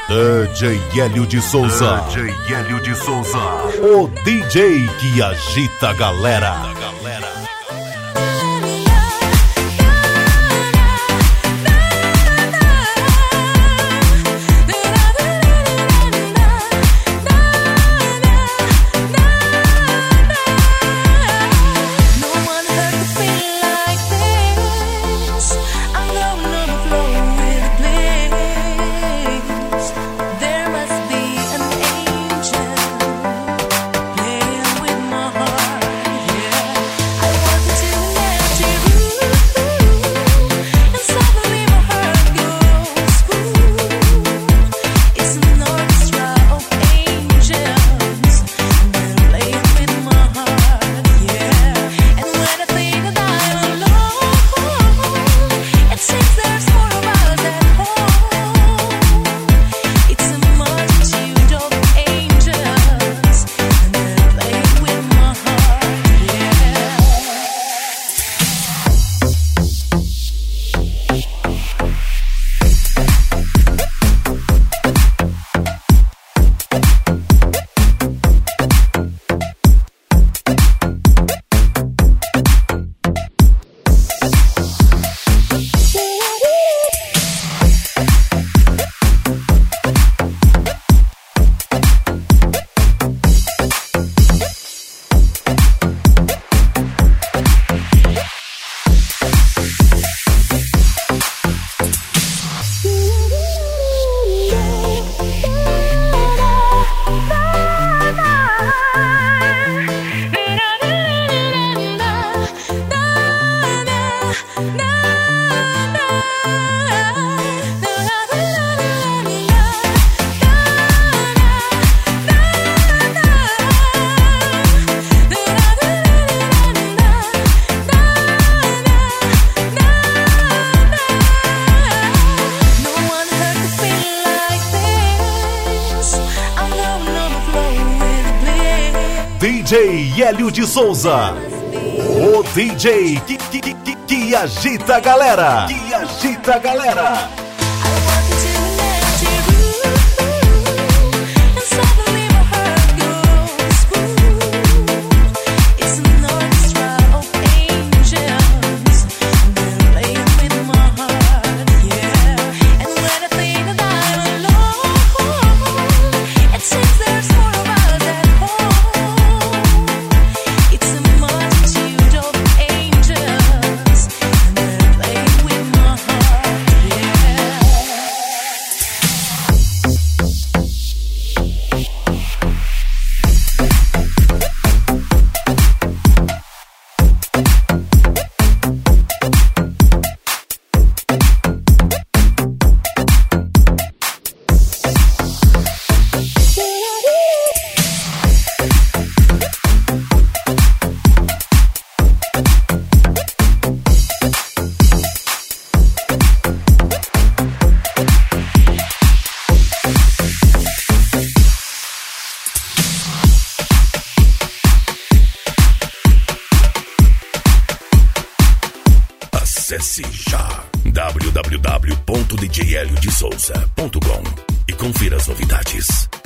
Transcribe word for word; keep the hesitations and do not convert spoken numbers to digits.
D J Hélio de Souza. D J Hélio de Souza. O D J que agita a galera. D J Hélio de Souza, o D J que, que, que, que agita a galera, que agita a galera. Acesse já w w w ponto d j helio de souza ponto com e confira as novidades.